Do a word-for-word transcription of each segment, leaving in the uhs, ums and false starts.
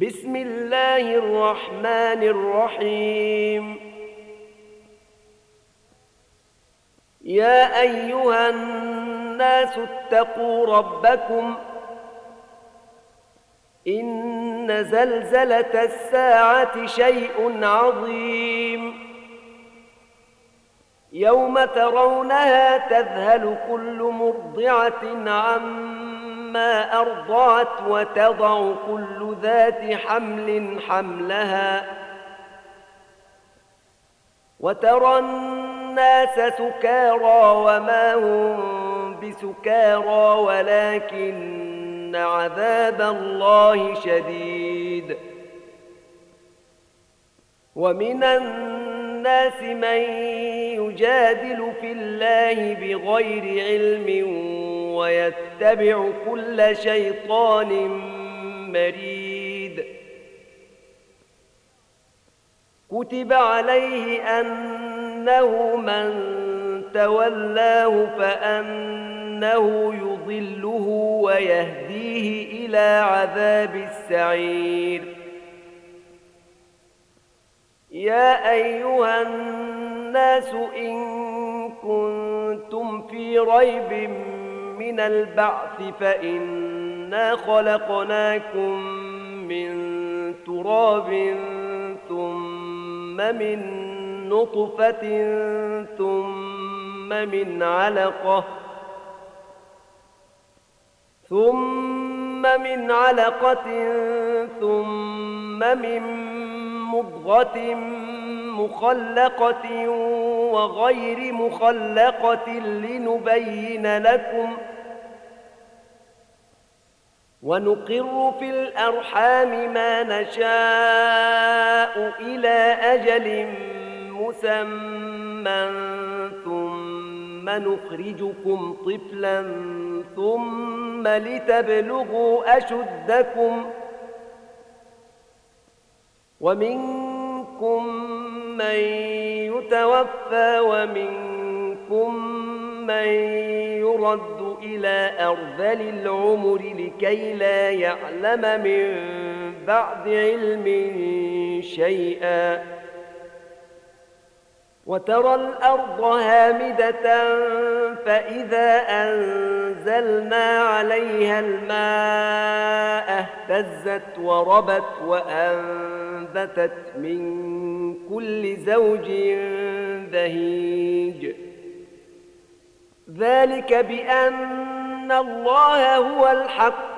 بسم الله الرحمن الرحيم. يا أيها الناس اتقوا ربكم إن زلزلة الساعة شيء عظيم يوم ترونها تذهل كل مرضعة عما أرضعت وتضع كل ذات حمل حملها وترى الناس سكارى وما هم بسكارى ولكن عذاب الله شديد. ومن الناس من يجادل في الله بغير علم ويتبع كل شيطان مريد. كتب عليه أنه من تولاه فأنه يضله ويهديه إلى عذاب السعير. يا أيها الناس إن كنتم في ريب من البعث فإنا خلقناكم من تراب ثم من نطفة ثم من علقة ثم من علقة ثم من مضغة مخلقة وغير مخلقة لنبين لكم ونقر في الأرحام ما نشاء إلى أجل مسمى ثم نخرجكم طفلا ثم لتبلغوا أشدكم ومنكم من يتوفى ومنكم من يرد إلى أرذل العمر لكي لا يعلم من بعد علم شيئا. وترى الأرض هامدة فإذا أنزلنا عليها الماء اهتزت وربت وأنبتت من كل زوج بهيج. ذلك بأن الله هو الحق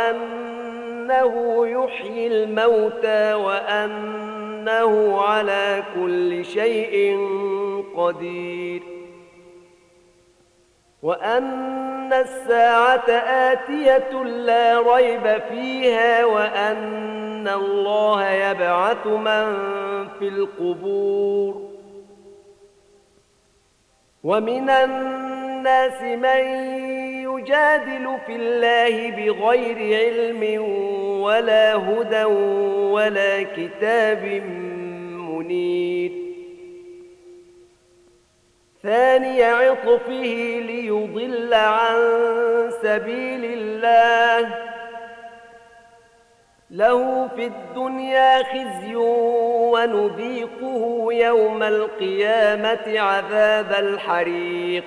وأنه يحيي الموتى وأنه على كل شيء قدير وأن الساعة آتية لا ريب فيها وأن الله يبعث من في القبور. ومن الناس من يجادل في الله بغير علم ولا هدى ولا كتاب منير. ثاني عطفه ليضل عن سبيل الله له في الدنيا خزي ونذيقه يوم القيامة عذاب الحريق.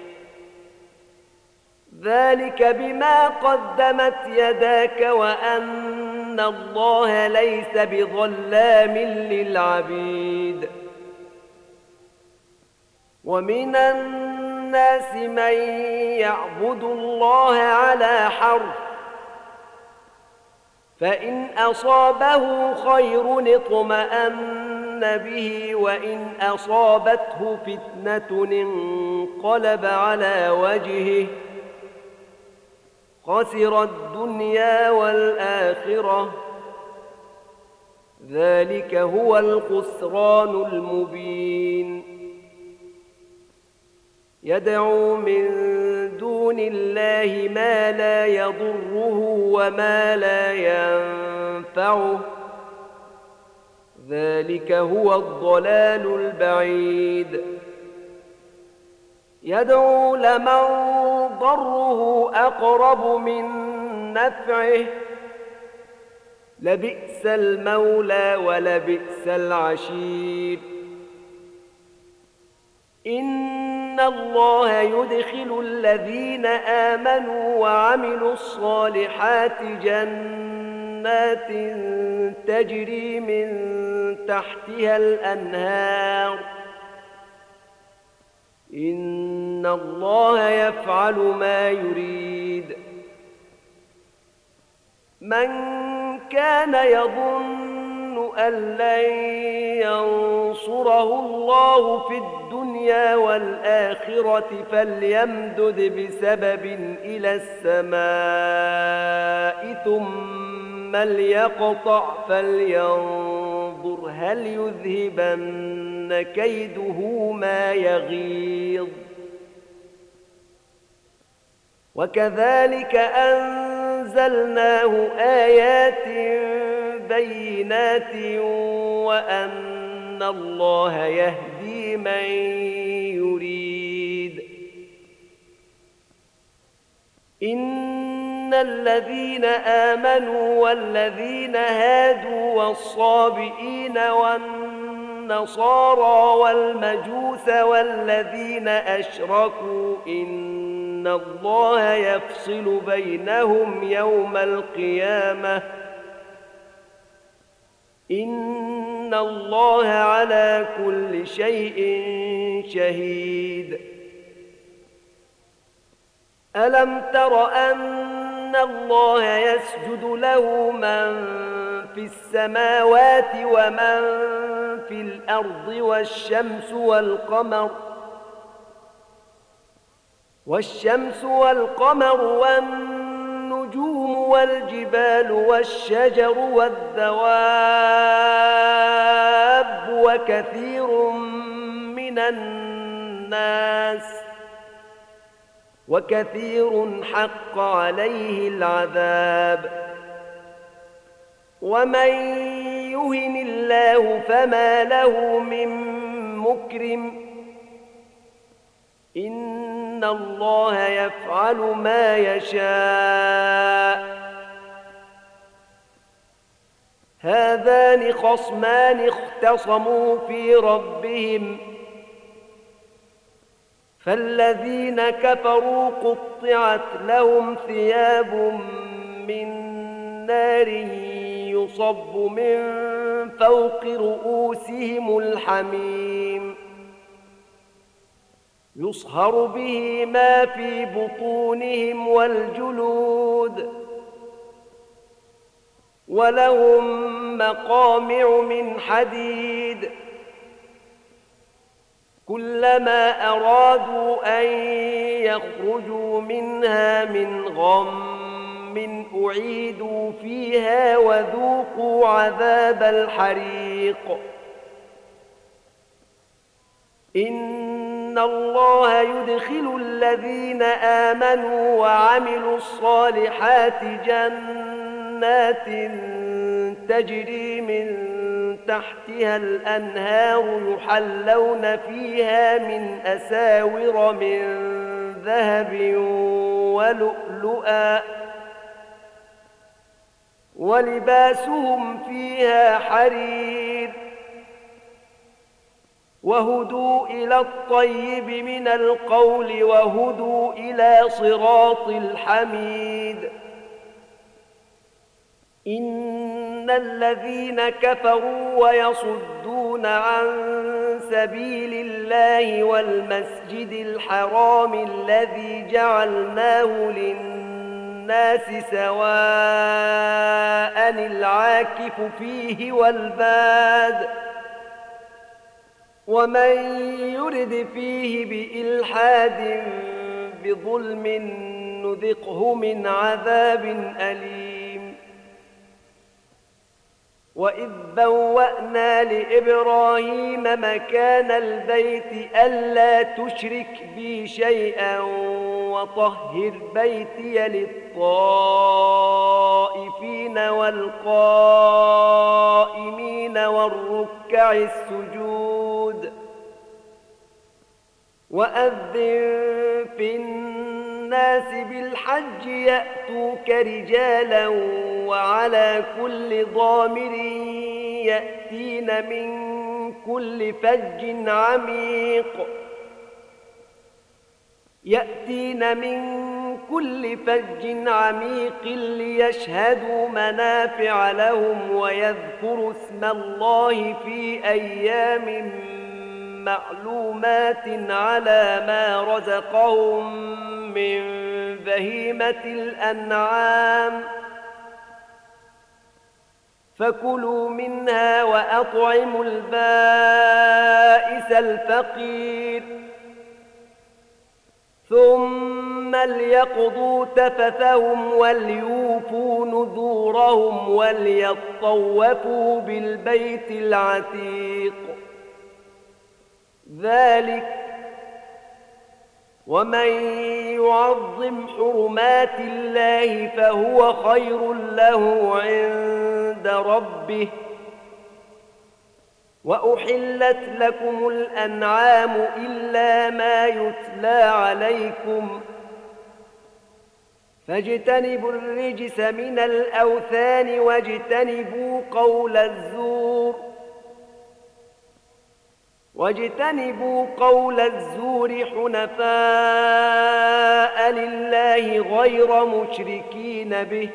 ذلك بما قدمت يداك وأن الله ليس بظلام للعبيد. ومن الناس من يعبد الله على حرف فإن أصابه خير اطمأن به وإن أصابته فتنة انقلب على وجهه خسر الدنيا والآخرة. ذلك هو الخسران المبين. يدعو من دون الله ما لا يضره وما لا ينفعه. ذلك هو الضلال البعيد. يدعو لمن ضره أقرب من نفعه لبئس المولى ولبئس العشير. إن الله يدخل الذين آمنوا وعملوا الصالحات جنات تجري من تحتها الأنهار. إن الله يفعل ما يريد. من كان يظن أن لن ينصره الله في الدنيا والآخرة فليمدد بسبب إلى السماء ثم ليقطع فلينظر هل يذهبن كيده ما يغيظ. وكذلك أنزلناه آيات بينات وأن الله يهدي من يريد. إن الذين آمنوا والذين هادوا والصابئين والنصارى والمجوس والذين أشركوا إن الله يفصل بينهم يوم القيامة. إن الله على كل شيء شهيد. ألم تر أن الله يسجد له من في السماوات ومن في الأرض والشمس والقمر والشمس والقمر والنجوم والجبال والشجر والدواب وكثير من الناس وكثير حق عليه العذاب. ومن يهن الله فما له من مكرم. إن الله يفعل ما يشاء. هذان خصمان اختصموا في ربهم فالذين كفروا قطعت لهم ثياب من نار يصب من فوق رؤوسهم الحميم يصهر به ما في بطونهم والجلود ولهم مقامع من حديد كلما أرادوا أن يخرجوا منها من غم أعيدوا فيها وذوقوا عذاب الحريق. إن الله يدخل الذين آمنوا وعملوا الصالحات جنات تجري من تحتها الأنهار يحلون فيها من أساور من ذهب ولؤلؤا ولباسهم فيها حرير وهدوا إلى الطيب من القول وهدوا إلى صراط الحميد. إن الذين كفروا ويصدون عن سبيل الله والمسجد الحرام الذي جعلناه للناس سواء العاكف فيه والباد ومن يرد فيه بإلحاد بظلم نذقه من عذاب أليم. وإذ بوأنا لإبراهيم مكان البيت ألا تشرك بي شيئا وطهر بيتي للطائفين والقائمين والركع السجود. وأذن في الناس بالحج يأتوك رجالا وعلى كل ضامر يأتين من كل فج عميق يأتين من كل فج عميق ليشهدوا منافع لهم ويذكروا اسم الله في أيام معلومات على ما رزقهم من بهيمة الأنعام فكلوا منها وأطعموا البائس الفقير ثم ليقضوا تفثهم وليوفوا نذورهم وليطوفوا بالبيت العتيق ذلك ومن يعظم حرمات الله فهو خير له عند ربه وأحلت لكم الأنعام إلا ما يتلى عليكم فاجتنبوا الرجس من الأوثان واجتنبوا قول الزور واجتنبوا قول الزور حنفاء لله غير مشركين به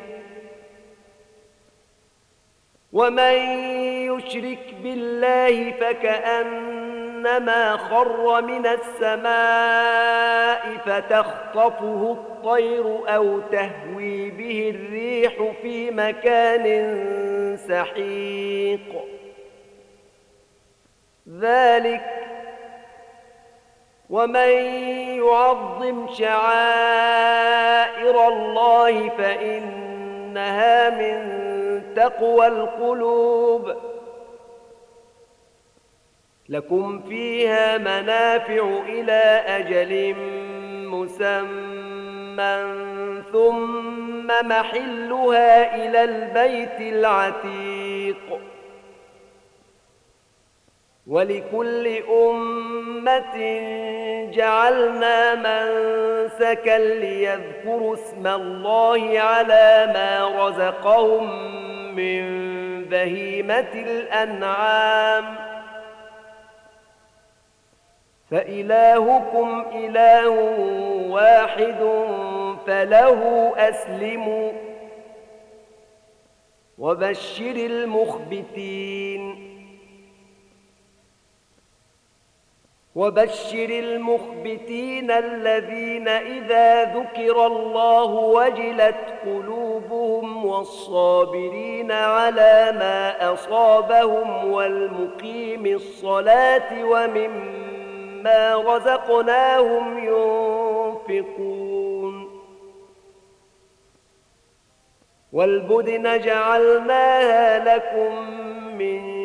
ومن يشرك بالله فكأنما خر من السماء فتخطفه الطير أو تهوي به الريح في مكان سحيق ذلك ومن يعظم شعائر الله فإنها من تقوى القلوب لكم فيها منافع إلى أجل مسمى ثم محلها إلى البيت العتيق ولكل أمة جعلنا منسكا ليذكروا اسم الله على ما رزقهم من بهيمة الأنعام فإلهكم إله واحد فله أسلموا وبشر المخبتين وبشر المخبتين الذين إذا ذكر الله وجلت قلوبهم والصابرين على ما أصابهم والمقيم الصلاة ومما رزقناهم ينفقون والبدن جعلناها لكم من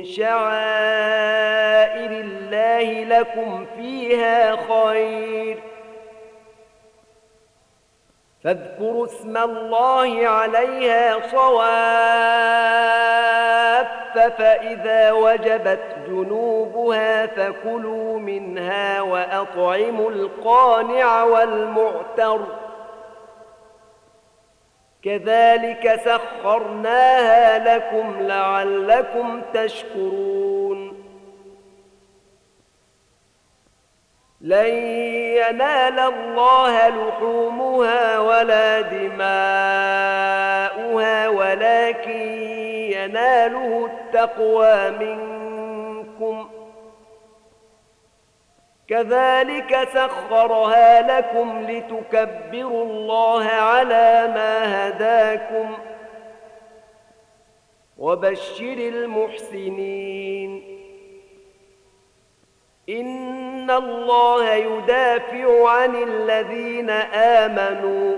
شعائر الله لكم فيها خير فاذكروا اسم الله عليها صواف فإذا وجبت جنوبها فكلوا منها وأطعموا القانع والمعتر كذلك سخرناها لكم لعلكم تشكرون لن ينال الله لحومها ولا دماؤها ولكن يناله التقوى منكم كذلك سخرها لكم لتكبروا الله على ما هداكم وبشر المحسنين إن الله يدافع عن الذين آمنوا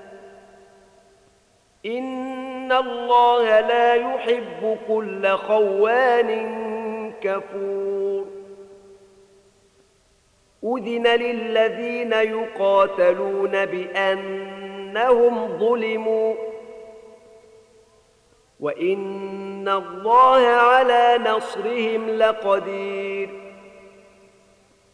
إن الله لا يحب كل خوان كفور أذن للذين يقاتلون بأنهم ظلموا وإن الله على نصرهم لقدير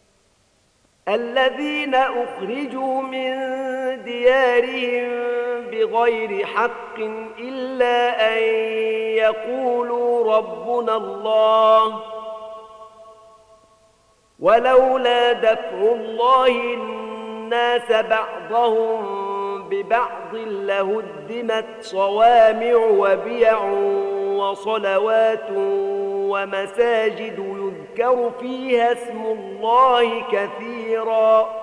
الذين أخرجوا من ديارهم بغير حق إلا أن يقولوا ربنا الله، ولولا دفع الله الناس بعضهم ببعض لهدمت صوامع وبيع وصلوات ومساجد يذكر فيها اسم الله كثيرا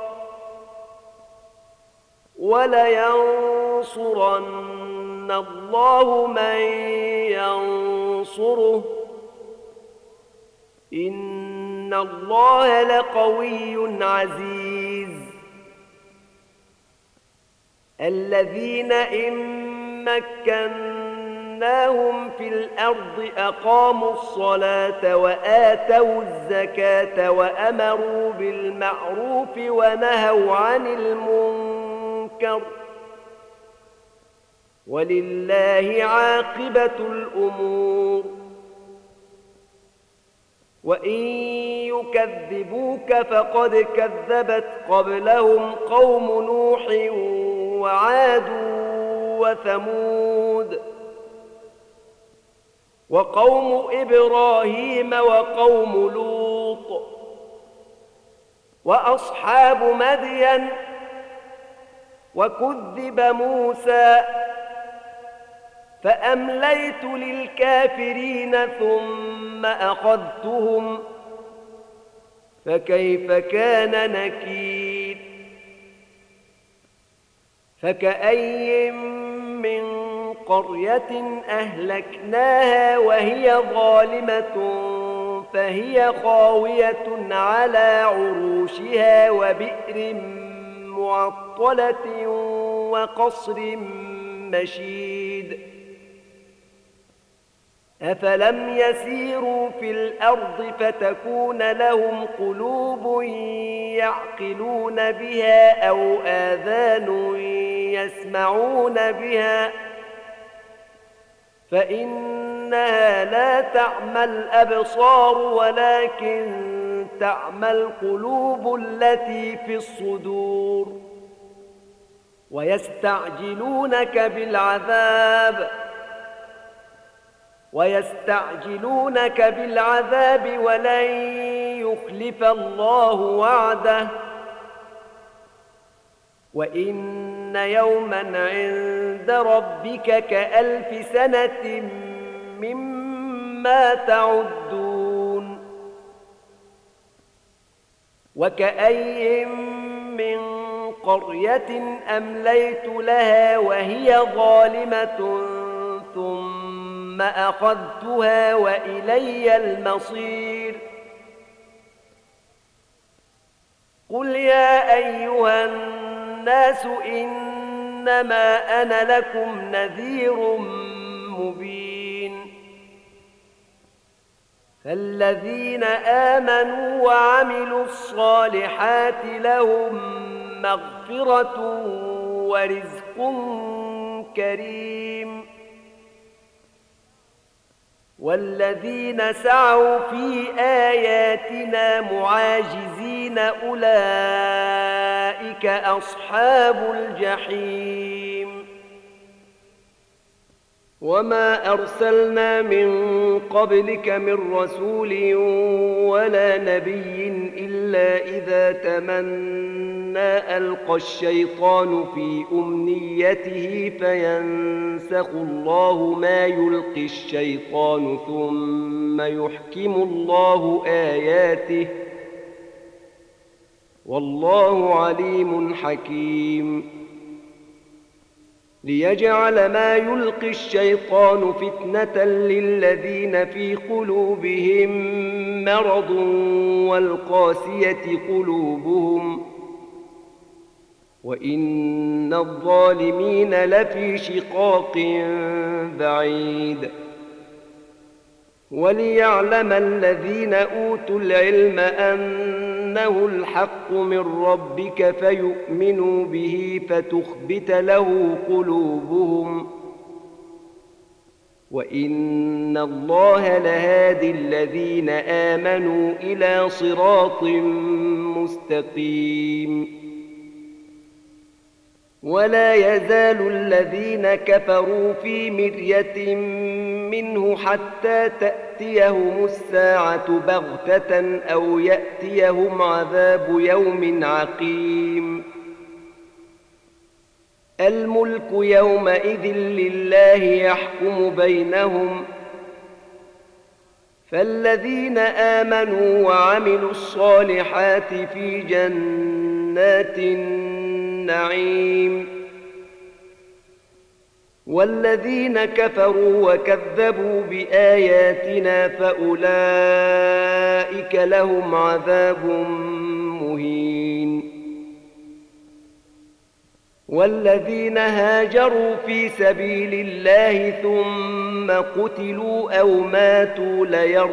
ولينصرن الله من ينصره إن الله لقوي عزيز. الذين إن مكناهم في الأرض أقاموا الصلاة وآتوا الزكاة وأمروا بالمعروف ونهوا عن المنكر ولله عاقبة الأمور. وإن يكذبوك فقد كذبت قبلهم قوم نوح وعاد وثمود وقوم إبراهيم وقوم لوط وأصحاب مدين وكذب موسى فأمليت للكافرين ثم أخذتهم فكيف كان نكير. فكأي من قرية أهلكناها وهي ظالمة فهي خاوية على عروشها وبئر معطلة وقصر مشيد. أفلم يسيروا في الأرض فتكون لهم قلوب يعقلون بها أو آذان يسمعون بها فإنها لا تعمى الأبصار ولكن تعمى القلوب التي في الصدور. ويستعجلونك بالعذاب ويستعجلونك بالعذاب ولن يخلف الله وعده وإن يوما عند ربك كألف سنة مما تعدون. وكأي من قرية أمليت لها وهي ظالمة ثم أخذتها وإلي المصير. قل يا أيها الناس إنما أنا لكم نذير مبين. فالذين آمنوا وعملوا الصالحات لهم مغفرة ورزق كريم. والذين سعوا في آياتنا معاجزين أولئك أصحاب الجحيم. وما أرسلنا من قبلك من رسول ولا نبي إلا إذا تمنى ألقى الشيطان في أمنيته فينسخ الله ما يلقي الشيطان ثم يحكم الله آياته والله عليم حكيم. ليجعل ما يلقي الشيطان فتنة للذين في قلوبهم مرض والقاسية قلوبهم وإن الظالمين لفي شقاق بعيد. وليعلم الذين أوتوا العلم أنه الحق من ربك فيؤمنوا به فتخبت له قلوبهم وإن الله لهادي الذين آمنوا إلى صراط مستقيم. ولا يزال الذين كفروا في مرية منه حتى تأتيهم الساعة بغتة أو يأتيهم عذاب يوم عقيم الملك يومئذ لله يحكم بينهم فالذين آمنوا وعملوا الصالحات في جنات النعيم والذين كفروا وكذبوا بآياتنا فأولئك لهم عذاب مهين والذين هاجروا في سبيل الله ثم قتلوا أو ماتوا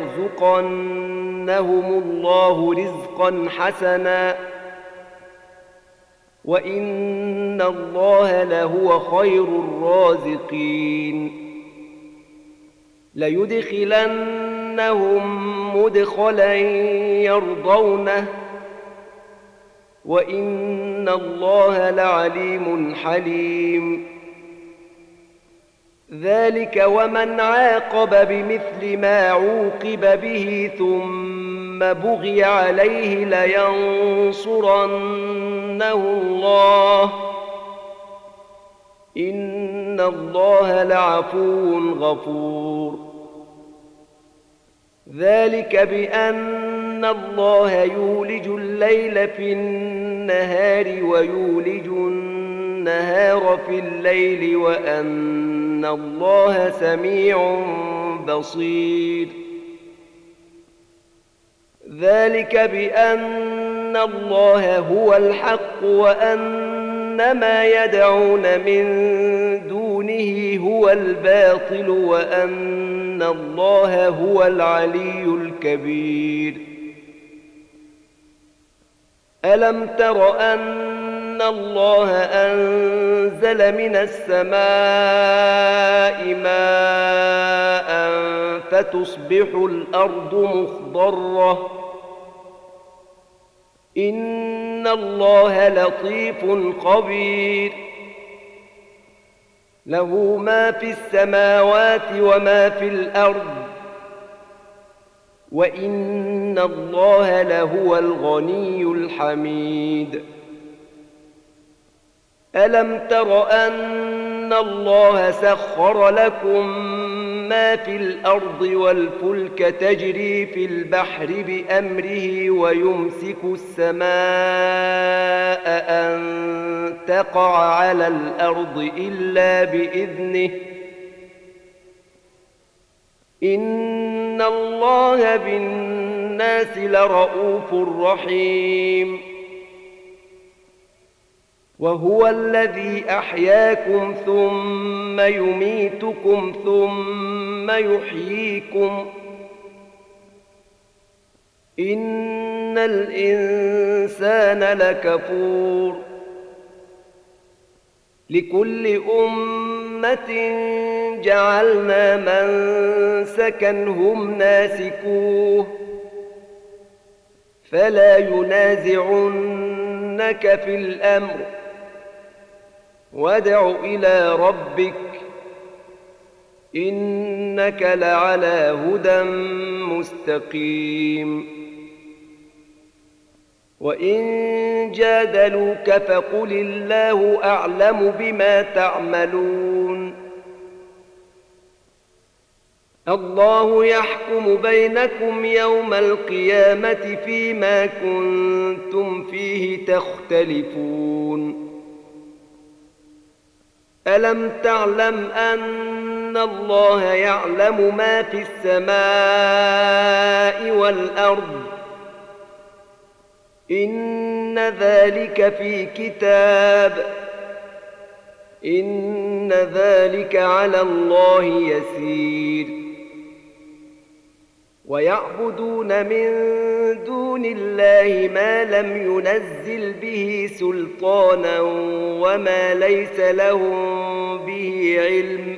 ليرزقنهم الله رزقا حسنا وإن الله لهو خير الرازقين ليدخلنهم مدخلا يرضونه وإن الله لعليم حليم ذلك ومن عاقب بمثل ما عوقب به ثم بغي عليه لينصرنه الله إن الله لعفو غفور ذلك بأن الله يولج الليل في النهار ويولج النهار في الليل وأن الله سميع بصير ذلك بأن الله هو الحق وأن ما يدعون من دونه هو الباطل وأن الله هو العلي الكبير ألم تر أن الله أنزل من السماء ماء فتصبح الأرض مخضرة إن الله لطيف خبير له ما في السماوات وما في الأرض وإن الله لهو الغني الحميد ألم تر أن الله سخر لكم ما في الأرض والفلك تجري في البحر بأمره ويمسك السماء أن تقع على الأرض إلا بإذنه إن الله بالناس لرءوف رحيم وهو الذي أحياكم ثم يميتكم ثم يحييكم إن الإنسان لكفور لكل أمة جعلنا منسكا هم ناسكوه فلا ينازعنك في الأمر وادع إلى ربك إنك لعلى هدى مستقيم وإن جادلوك فقل الله أعلم بما تعملون الله يحكم بينكم يوم القيامة فيما كنتم فيه تختلفون ألم تعلم أن الله يعلم ما في السماء والأرض إن ذلك في كتاب إن ذلك على الله يسير ويعبدون من دون الله ما لم ينزل به سلطانا وما ليس لهم به علم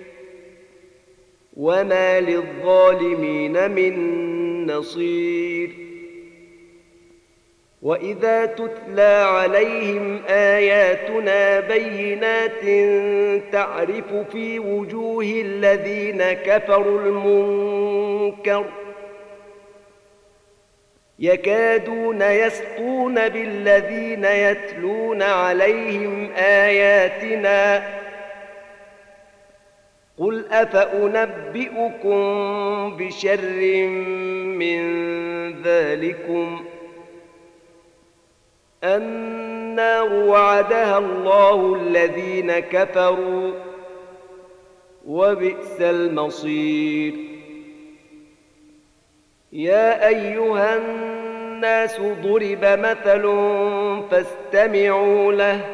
وما للظالمين من نصير وإذا تتلى عليهم آياتنا بينات تعرف في وجوه الذين كفروا المنكر يكادون يسطون بالذين يتلون عليهم آياتنا قل أفأنبئكم بشر من ذلكم النار وعدها الله الذين كفروا وبئس المصير يا أيها الناس ضرب مثل فاستمعوا له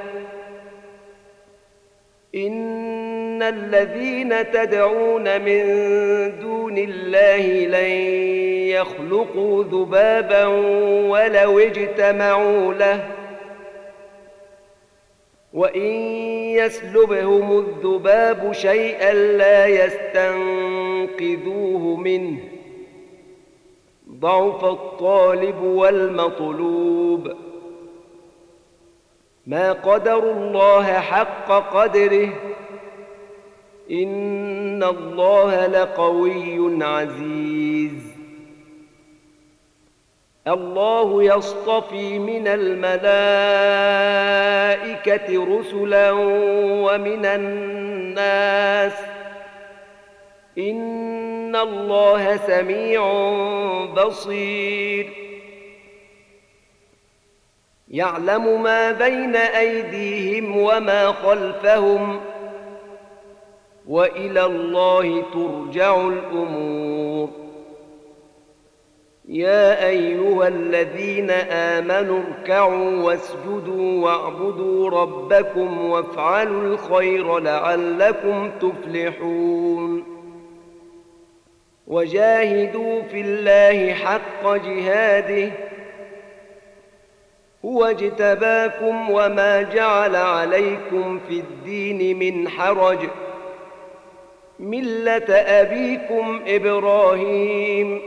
إن الذين تدعون من دون الله لن يخلقوا ذبابا ولو اجتمعوا له وإن يسلبهم الذباب شيئا لا يستنقذوه منه ضعف الطالب والمطلوب ما قدروا الله حق قدره إن الله لقوي عزيز الله يصطفي من الملائكة رسلا ومن الناس إن الله سميع بصير يعلم ما بين أيديهم وما خلفهم وإلى الله ترجع الأمور يا أيها الذين آمنوا اركعوا واسجدوا واعبدوا ربكم وافعلوا الخير لعلكم تفلحون وجاهدوا في الله حق جهاده هو اجتباكم وما جعل عليكم في الدين من حرج ملة أبيكم إبراهيم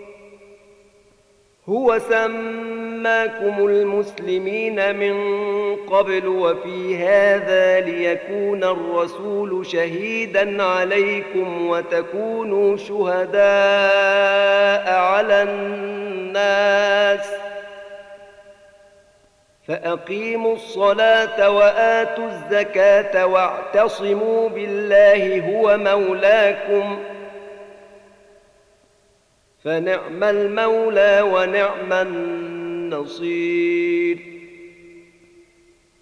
هو سماكم المسلمين من قبل وفي هذا ليكون الرسول شهيدا عليكم وتكونوا شهداء على الناس فأقيموا الصلاة وآتوا الزكاة واعتصموا بالله هو مولاكم فنعم المولى ونعم النصير